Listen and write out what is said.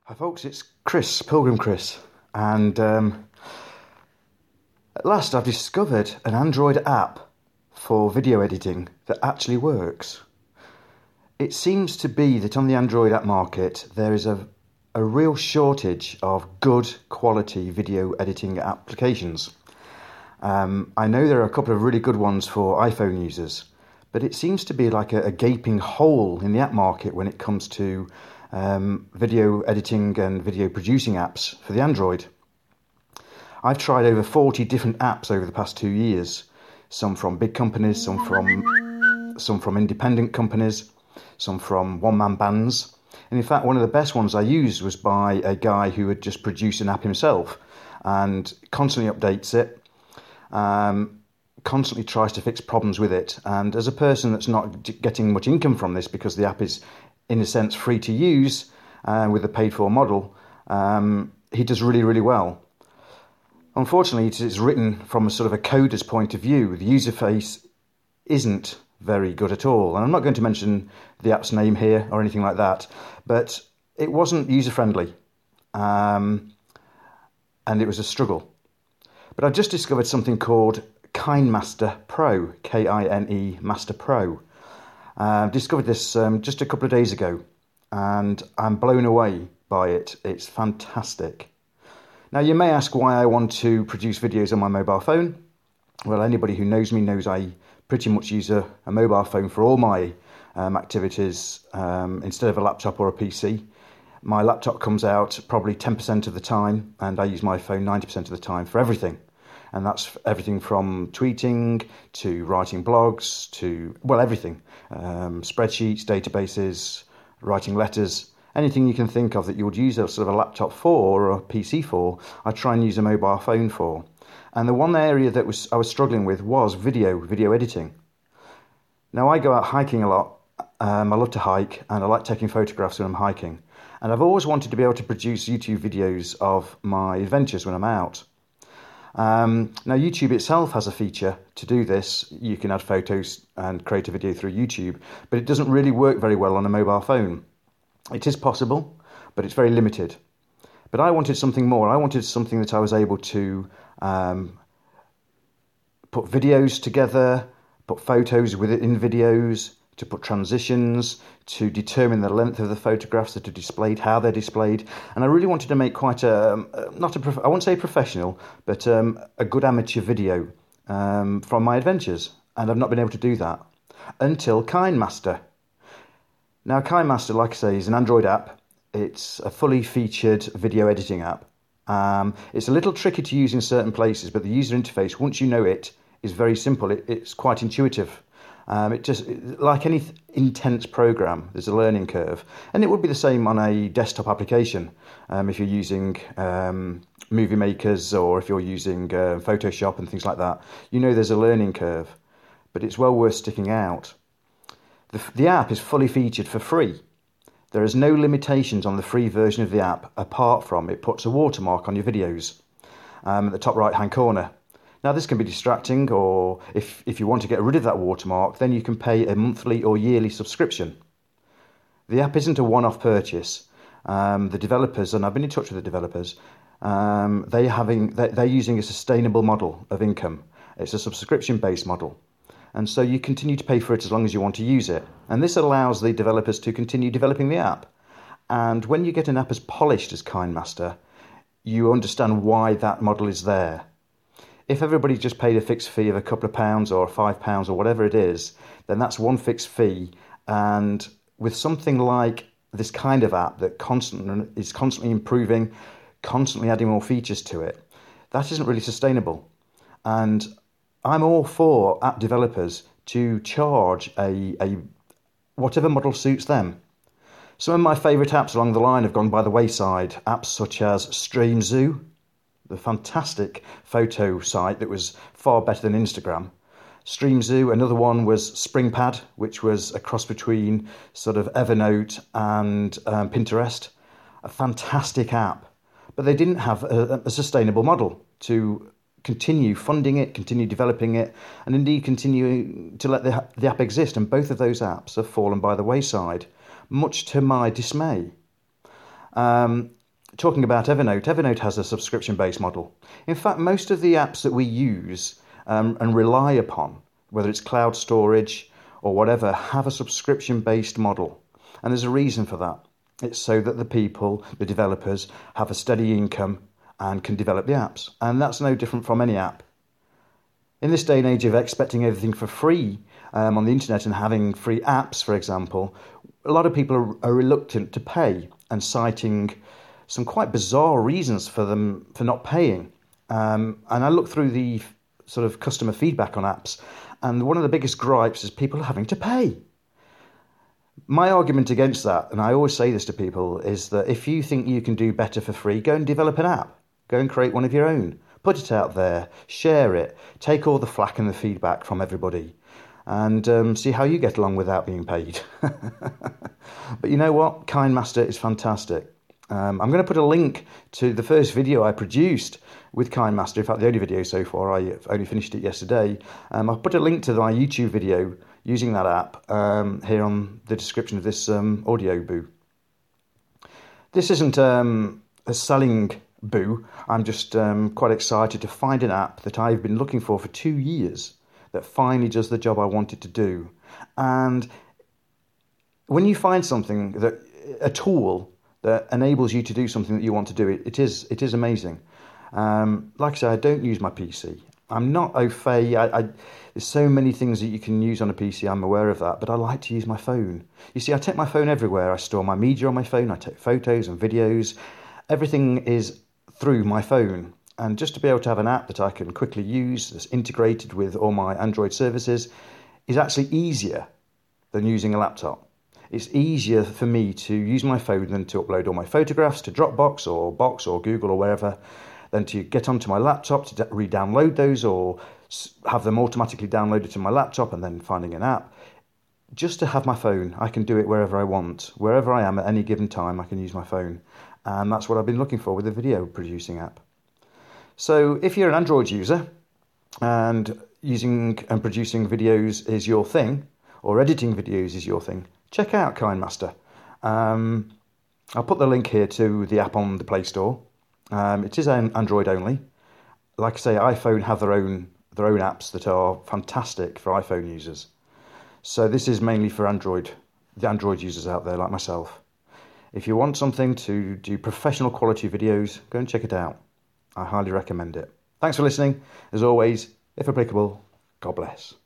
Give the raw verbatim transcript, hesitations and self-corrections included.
Hi folks, it's Chris, Pilgrim Chris, and um, at last I've discovered an Android app for video editing that actually works. It seems to be that on the Android app market there is a, a real shortage of good quality video editing applications. Um, I know there are a couple of really good ones for iPhone users, but it seems to be like a, a gaping hole in the app market when it comes to Um, video editing and video producing apps for the Android. I've tried over forty different apps over the past two years, some from big companies, some from some from independent companies, some from one-man bands. And in fact, one of the best ones I used was by a guy who had just produced an app himself and constantly updates it, um, constantly tries to fix problems with it. And as a person that's not getting much income from this because the app is in a sense free to use uh, with a paid for model, um, he does really, really well. Unfortunately, it is written from a sort of a coder's point of view. The user face isn't very good at all. And I'm not going to mention the app's name here or anything like that, but it wasn't user friendly. Um, and it was a struggle. But I just discovered something called KineMaster Pro, K I N E Master Pro. I uh, discovered this um, just a couple of days ago, and I'm blown away by it. It's fantastic. Now, you may ask why I want to produce videos on my mobile phone. Well, anybody who knows me knows I pretty much use a, a mobile phone for all my um, activities um, instead of a laptop or a P C. My laptop comes out probably ten percent of the time, and I use my phone ninety percent of the time for everything. And that's everything from tweeting to writing blogs to, well, everything. Um, spreadsheets, databases, writing letters, anything you can think of that you would use a sort of a laptop for or a P C for, I try and use a mobile phone for. And the one area that was I was struggling with was video, video editing. Now, I go out hiking a lot. Um, I love to hike, and I like taking photographs when I'm hiking. And I've always wanted to be able to produce YouTube videos of my adventures when I'm out. Um, now, YouTube itself has a feature to do this. You can add photos and create a video through YouTube, but it doesn't really work very well on a mobile phone. It is possible, but it's very limited. But I wanted something more. I wanted something that I was able to um, put videos together, put photos with it in videos, to put transitions, to determine the length of the photographs that are displayed, how they're displayed. And I really wanted to make quite a, not a, I won't say professional, but um, a good amateur video um, from my adventures. And I've not been able to do that until KineMaster. Now, KineMaster, like I say, is an Android app. It's a fully featured video editing app. Um, it's a little tricky to use in certain places, but the user interface, once you know it, is very simple. It, it's quite intuitive. Um, it just, like any th- intense program, there's a learning curve. And it would be the same on a desktop application. Um, if you're using um, Movie Makers or if you're using uh, Photoshop and things like that, you know there's a learning curve. But it's well worth sticking out. The, the app is fully featured for free. There is no limitations on the free version of the app, apart from it puts a watermark on your videos um, at the top right-hand corner. Now, this can be distracting, or if, if you want to get rid of that watermark, then you can pay a monthly or yearly subscription. The app isn't a one-off purchase. Um, the developers, and I've been in touch with the developers, um, they having, they, they're using a sustainable model of income. It's a subscription-based model. And so you continue to pay for it as long as you want to use it. And this allows the developers to continue developing the app. And when you get an app as polished as KineMaster, you understand why that model is there. If everybody just paid a fixed fee of a couple of pounds or five pounds or whatever it is, then that's one fixed fee. And with something like this kind of app that constantly is constantly improving, constantly adding more features to it, that isn't really sustainable. And I'm all for app developers to charge a, a whatever model suits them. Some of my favourite apps along the line have gone by the wayside. Apps such as StreamZoo, the fantastic photo site that was far better than Instagram. StreamZoo, another one was SpringPad, which was a cross between sort of Evernote and um, Pinterest. A fantastic app. But they didn't have a, a sustainable model to continue funding it, continue developing it, and indeed continue to let the, the app exist. And both of those apps have fallen by the wayside, much to my dismay. Um, talking about Evernote, Evernote has a subscription-based model. In fact, most of the apps that we use um, and rely upon, whether it's cloud storage or whatever, have a subscription-based model. And there's a reason for that. It's so that the people, the developers, have a steady income and can develop the apps. And that's no different from any app. In this day and age of expecting everything for free um, on the internet and having free apps, for example, a lot of people are, are reluctant to pay and citing some quite bizarre reasons for them for not paying. Um, and I look through the sort of customer feedback on apps, and one of the biggest gripes is people having to pay. My argument against that, and I always say this to people, is that if you think you can do better for free, go and develop an app. Go and create one of your own. Put it out there, share it, take all the flack and the feedback from everybody, and um, see how you get along without being paid. But you know what? KineMaster is fantastic. Um, I'm going to put a link to the first video I produced with KineMaster. In fact, the only video so far, I only finished it yesterday. Um, I'll put a link to my YouTube video using that app um, here on the description of this um, audio boo. This isn't um, a selling boo. I'm just um, quite excited to find an app that I've been looking for for two years that finally does the job I want it to do. And when you find something, that a tool that enables you to do something that you want to do, it, it is it is amazing. Um, like I say, I don't use my P C. I'm not au fait. I, I, there's so many things that you can use on a P C, I'm aware of that, but I like to use my phone. You see, I take my phone everywhere. I store my media on my phone, I take photos and videos. Everything is through my phone. And just to be able to have an app that I can quickly use that's integrated with all my Android services is actually easier than using a laptop. It's easier for me to use my phone than to upload all my photographs to Dropbox or Box or Google or wherever, than to get onto my laptop to re-download those or have them automatically downloaded to my laptop and then finding an app. Just to have my phone, I can do it wherever I want. Wherever I am at any given time, I can use my phone. And that's what I've been looking for with the video producing app. So if you're an Android user and using and producing videos is your thing, or editing videos is your thing, check out KineMaster. Um, I'll put the link here to the app on the Play Store. Um, it is an Android only. Like I say, iPhone have their own their own apps that are fantastic for iPhone users. So this is mainly for Android, the Android users out there like myself. If you want something to do professional quality videos, go and check it out. I highly recommend it. Thanks for listening. As always, if applicable, God bless.